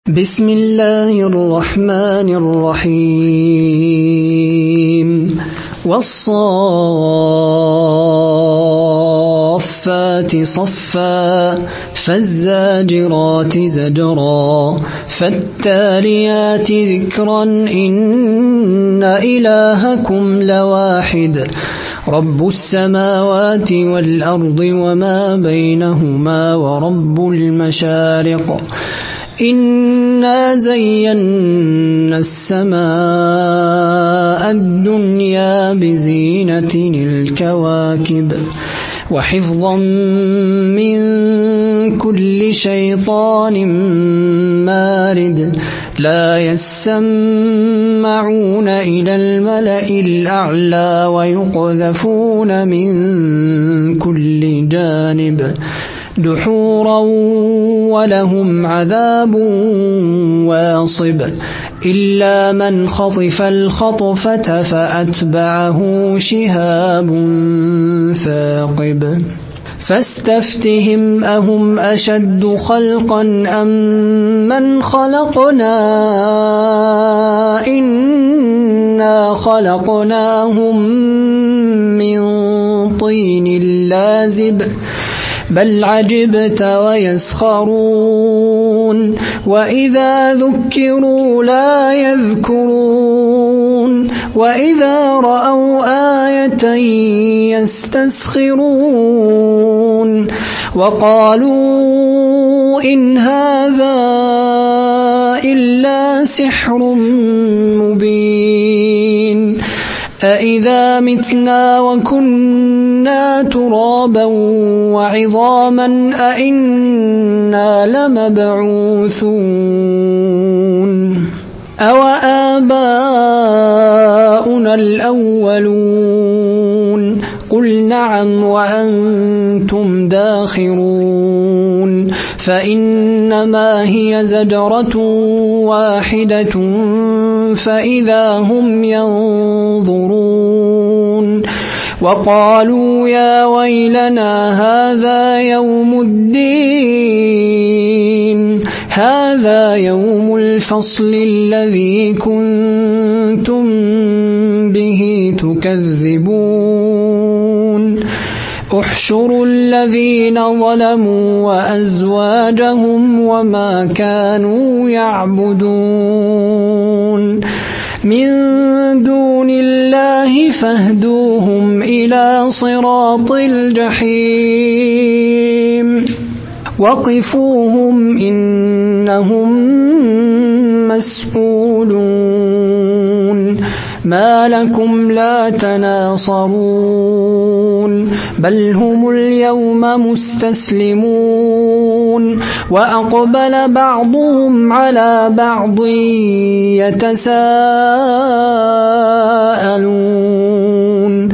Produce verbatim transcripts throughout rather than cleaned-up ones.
بسم الله الرحمن الرحيم والصافات صفا فالزاجرات زجرا فالتاليات ذكرا إن إلهكم لواحد رب السماوات والأرض وما بينهما ورب المشارق إنا زينا السماء الدنيا بزينة الكواكب وحفظا من كل شيطان مارد لا يسمعون إلى الملأ الأعلى ويقذفون من كل جانب دحورا ولهم عذاب واصب إلا من خطف الخطفة فأتبعه شهاب ثاقب فاستفتهم أهم أشد خلقا أم من خلقنا إنا خلقناهم من طين لازب بل عجبت ويسخرون وإذا ذكروا لا يذكرون وإذا رأوا آية يستسخرون وقالوا إن هذا إلا سحر مبين أإذا متنا وكنا ترابا وعظاما أإنا لمبعوثون أو آباؤنا الأولون قل نعم وأنتم داخرون فإنما هي زجرة واحدة فإذا هم ينظرون وقالوا يا ويلنا هذا يوم الدين هذا يوم الفصل الذي كنتم به تكذبون احشروا الذين ظلموا وأزواجهم وما كانوا يعبدون من دون الله فاهدوهم إلى صراط الجحيم وقفوهم إنهم مسؤولون ما لكم لا تناصرون بل هم اليوم مستسلمون وأقبل بعضهم على بعض يتساءلون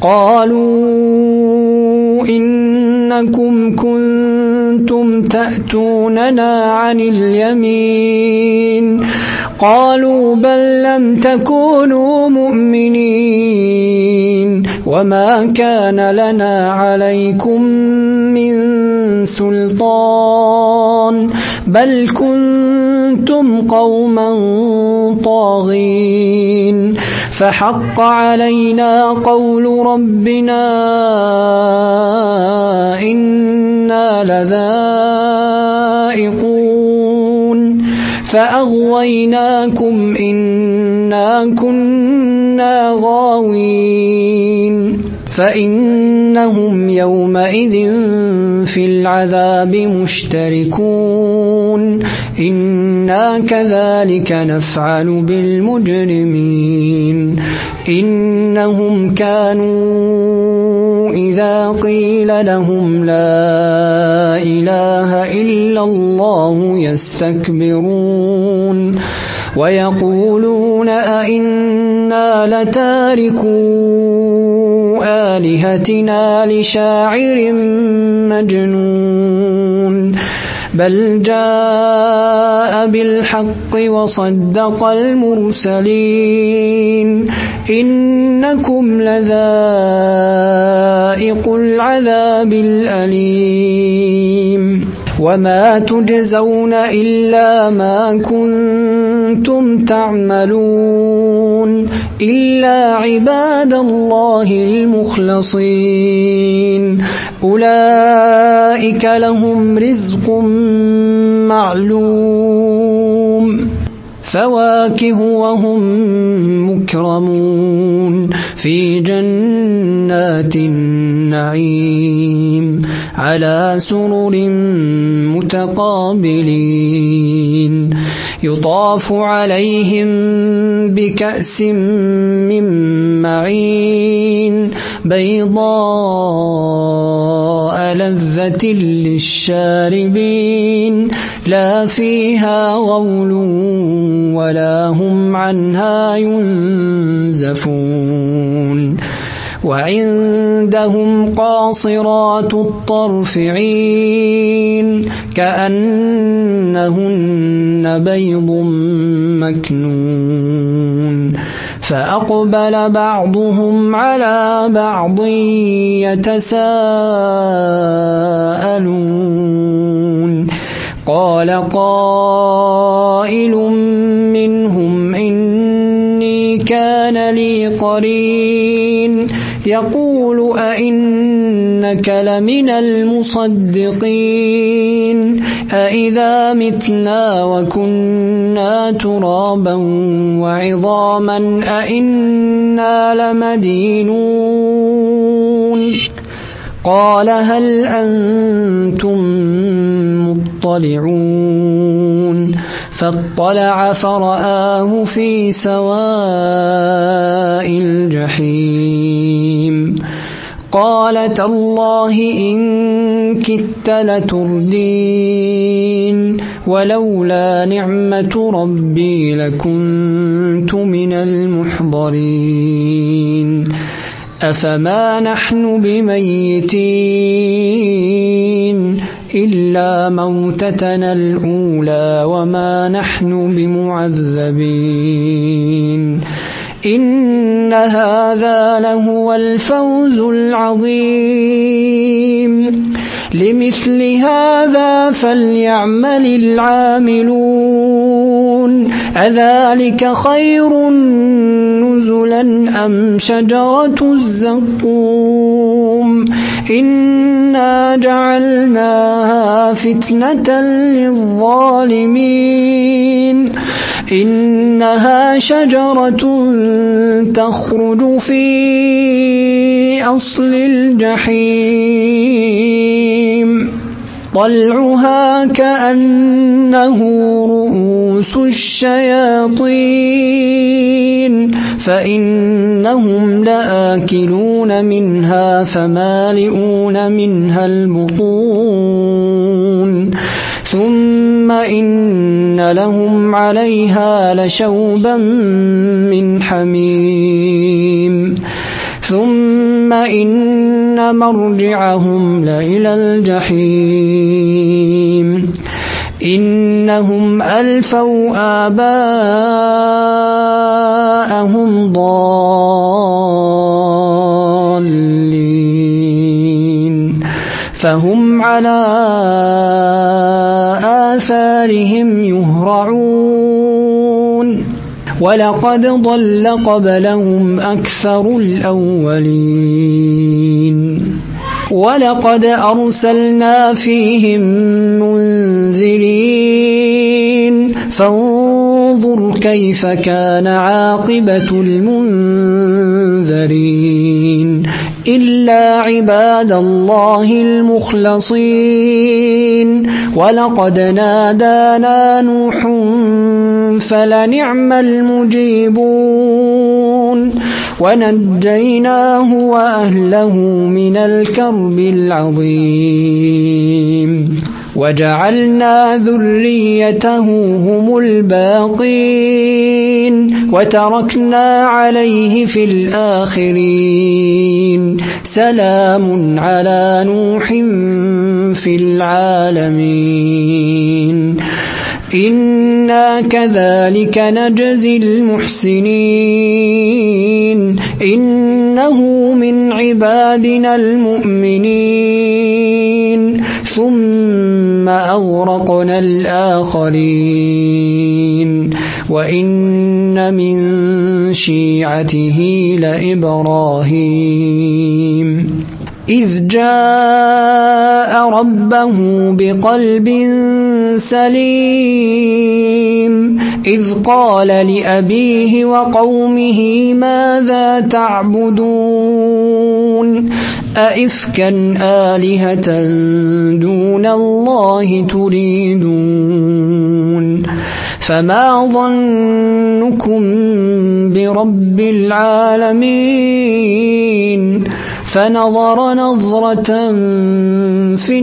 قالوا إنكم كنتم تأتوننا عن اليمين قالوا بل لم تكونوا مؤمنين وما كان لنا عليكم من سلطان بل كنتم قوما طاغين فحق علينا قول ربنا إنا لذائقون فأغويناكم إنا كنا غاوين فإنهم يومئذ في العذاب مشتركون إنا كذلك نفعل بالمجرمين إنهم كانوا إذا قيل لهم لا إله إلا الله يستكبرون ويقولون أئنا لتاركو آلهتنا لشاعر مجنون بل جاء بالحق وصدق المرسلين إنكم لذائق العذاب الأليم وما تجزون إلا ما كنتم تعملون إلا عباد الله المخلصين أولئك لهم رزق معلوم فواكه وهم مكرمون في جنات النعيم على سرر متقابلين يطاف عليهم بكأس من معين بيضاء لذة للشاربين لا فيها غول ولا هم عنها ينزفون وعندهم قاصرات الطرف عين كأنهن بيض مكنون فأقبل بعضهم على بعض يتساءلون قال قائل منهم إني كان لي قرين يقول أئنك لمن المصدقين أئذا متنا وكنا ترابا وعظاما أئنا لمدينون قال هل أنتم مطلعون فاطلع فرآه في سواء الجحيم قال تالله إن كدت لتردين ولولا نعمة ربي لكنت من المحضرين أفما نحن بميتين إلا موتتنا الأولى وما نحن بمعذبين إن هذا لهو الفوز العظيم لمثل هذا فليعمل العاملون أذلك خير نزلا أم شجرة الزقوم إنا جعلناها فتنة للظالمين إنها شجرة تخرج في أصل الجحيم طلعها كأنه رؤوس الشياطين فإنهم لآكلون منها فمالئون منها البطون ثم إن لهم عليها لشوبا من حميم ثم إن مرجعهم لإلى الجحيم إنهم ألفوا آباءهم ضالين فهم على آثارهم يهرعون ولقد ضل قبلهم أكثر الأولين ولقد أرسلنا فيهم منذرين فانظر كيف كان عاقبة المنذرين إلا عباد الله المخلصين ولقد نادانا نوح فلنعم المجيبون ونجيناه وأهله من الكرب العظيم وجعلنا ذريته هم الباقين وتركنا عليه في الآخرين سلام على نوح في العالمين إنا كذلك نجزي المحسنين إنه من عبادنا المؤمنين ثم أغرقنا الآخرين وإن من شيعته لإبراهيم إذ جاء ربه بقلب سليم إذ قال لأبيه وقومه ماذا تعبدون أئفكا آلهة دون الله تريدون فما ظنكم برب العالمين فنظر نظرة في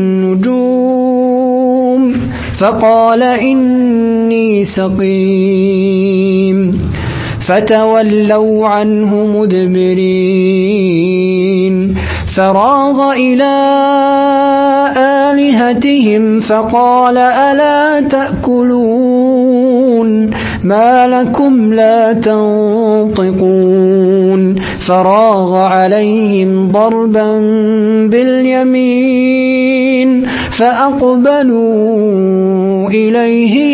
النجوم فقال إني سقيم فتولوا عنه مدبرين فراغ إلى آلهتهم فقال ألا تأكلون ما لكم لا تنطقون فراغ عليهم ضربا باليمين فأقبلوا إليه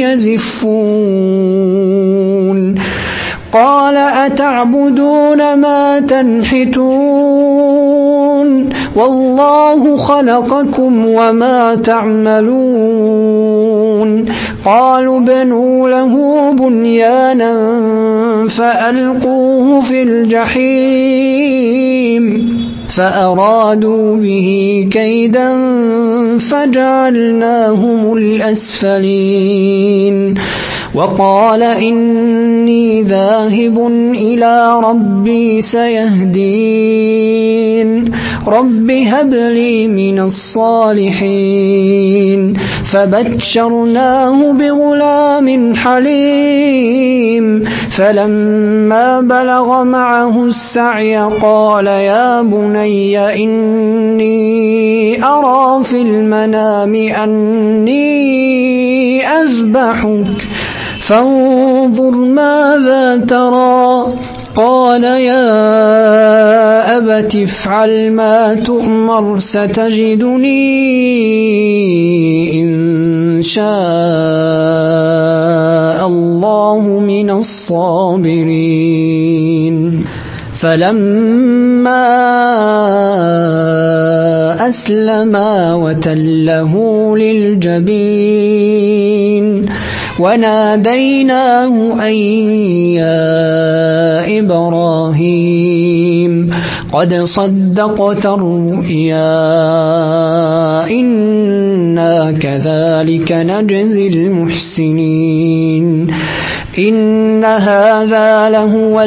يزفون قال أتعبدون ما تنحتون والله خلقكم وما تعملون قالوا بنوا له بنيانا فألقوه في الجحيم فأرادوا به كيدا فجعلناهم الأسفلين وقال إني ذاهب إلى ربي سيهدين رب هب لي من الصالحين فبشرناه بغلام حليم فلما بلغ معه السعي قال يا بني إني أرى في المنام أني أذبحك فانظر ماذا ترى قال يا أبت افعل ما تؤمر ستجدني إن شاء الله من الصابرين فلما أسلما وتله للجبين وناديناه أن يا إبراهيم قد صدقت الرؤيا إنا كذلك نجزي المحسنين إن هذا لهو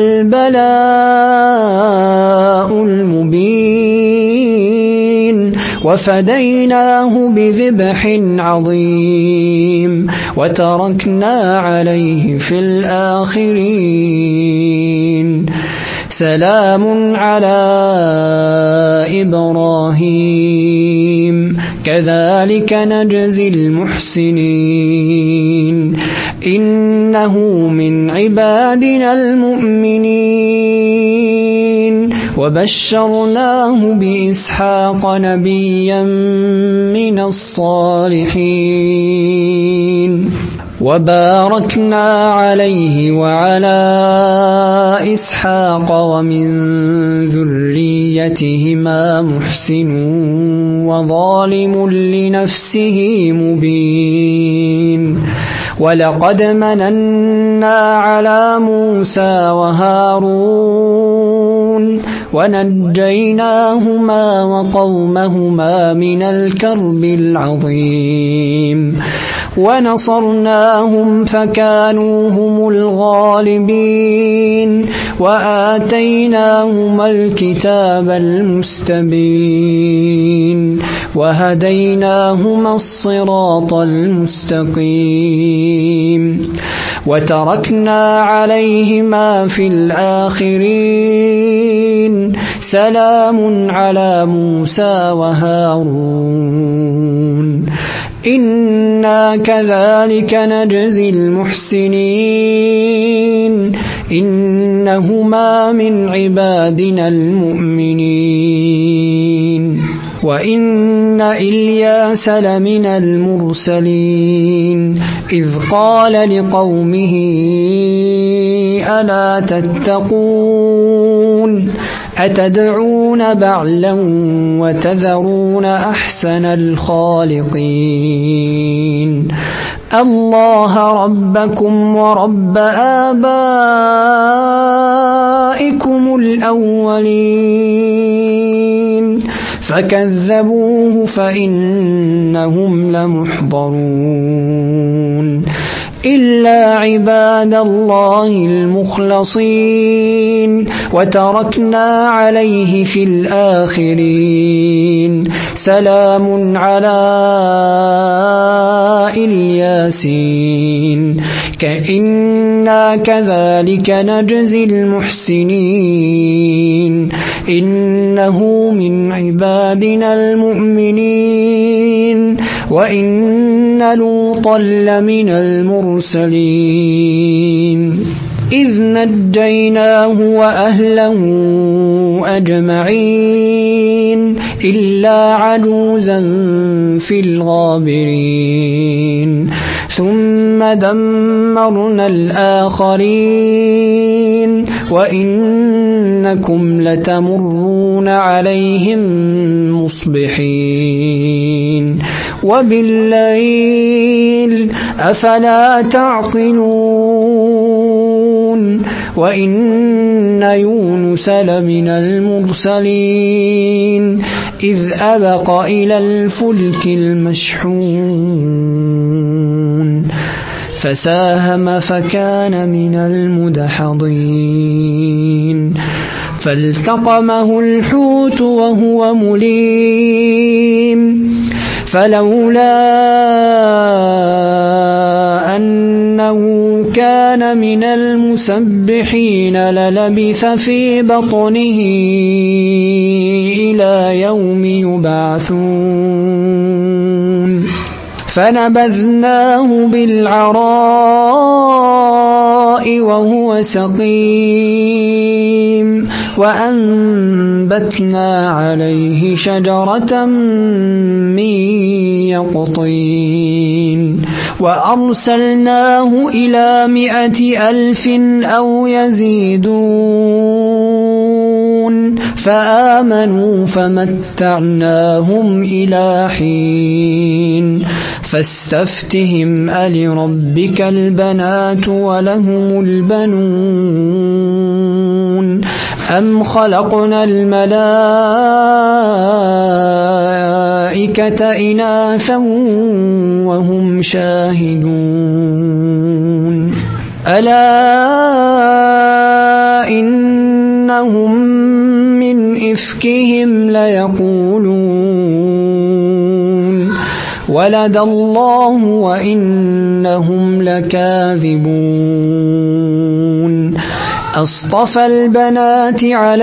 البلاء المبين وفديناه بذبح عظيم وتركنا عليه في الآخرين سلام على إبراهيم كذلك نجزي المحسنين إنه من عبادنا المؤمنين وبشرناه بإسحاق نبيا من الصالحين وباركنا عليه وعلى إسحاق ومن ذريتهما محسن وظالم لنفسه مبين ولقد مننا على موسى وهارون ونجيناهما وقومهما من الكرب العظيم ونصرناهم فكانوا هم الغالبين وآتيناهما الكتاب المستبين وهديناهما الصراط المستقيم وتركنا عليهما في الآخرين سلام على موسى وهارون إنا كذلك نجزي المحسنين إنهما من عبادنا المؤمنين وإن إلياس لمن المرسلين إذ قال لقومه ألا تتقون أتدعون بعلا وتذرون أحسن الخالقين الله ربكم ورب آبائكم الأولين فكذبوه فإنهم لمحضرون إلا عباد الله المخلصين وتركنا عليه في الآخرين سلام على الياسين كإنا كذلك نجزي المحسنين إنه من عبادنا المؤمنين وإن لوطا لمن المرسلين إذ نجيناه وأهله أجمعين إلا عجوزا في الغابرين ثم دمرنا الآخرين وإنكم لتمرون عليهم مصبحين وبالليل أفلا تعقلون وإن يونس لمن المرسلين إذ أبق إلى الفلك المشحون فساهم فكان من المدحضين فالتقمه الحوت وهو مليم فلولا أنه كان من المسبحين للبث في بطنه إلى يوم يبعثون فنبذناه بالعراء وهو سقيم وأنبتنا عليه شجرة من يقطين وأرسلناه إلى مائة ألف أو يزيدون فآمنوا فمتعناهم إلى حين فاستفتهم ألربك البنات ولهم البنون أم خلقنا الملائكة إناثا وهم شاهدون ألا إنهم من إفكهم ليقولون ولد الله وإنهم لكاذبون أصطفى البنات على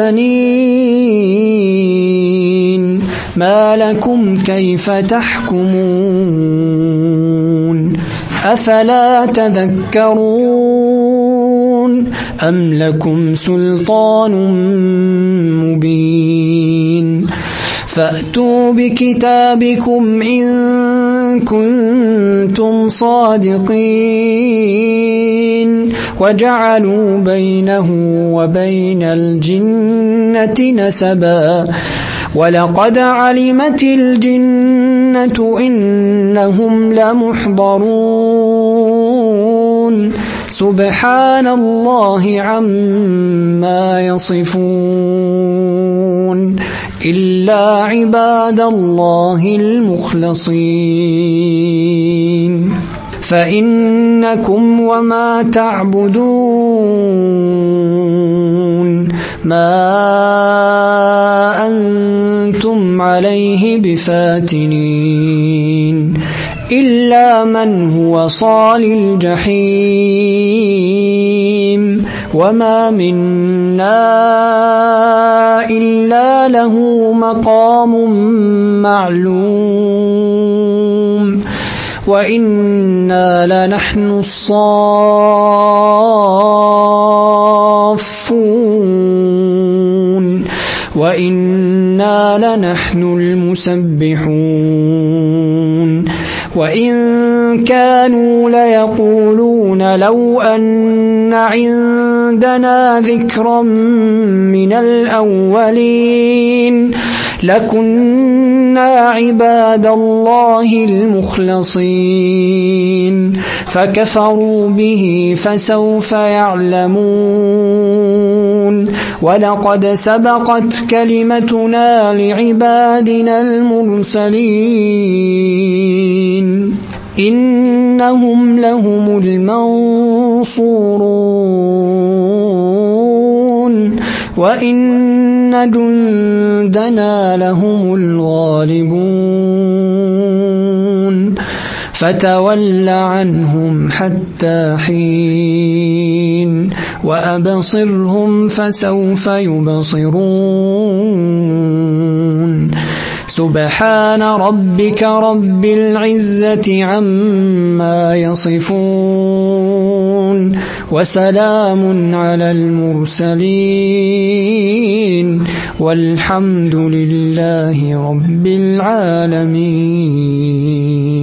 البنين ما لكم كيف تحكمون أفلا تذكرون أم لكم سلطان مبين فأتوا بكتابكم إن كنتم صادقين وجعلوا بينه وبين الجنة نسبا ولقد علمت الجنة إنهم لمحضرون سبحان الله عما يصفون إلا عباد الله المخلصين فإنكم وما تعبدون ما أنتم عليه بفاتنين إلا من هو صال الجحيم وما منا إلا له مقام معلوم وإنا لنحن الصافون وإنا لنحن المسبحون وإن كانوا ليقولون لو أن عندنا ذكرا من الأولين لكنا عباد الله المخلصين فكفروا به فسوف يعلمون ولقد سبقت كلمتنا لعبادنا المرسلين إنهم لهم المنصورون وإن جندنا لهم الغالبون فتول عنهم حتى حين وأبصرهم فسوف يبصرون سبحان ربك رب العزة عما يصفون وسلام على المرسلين والحمد لله رب العالمين.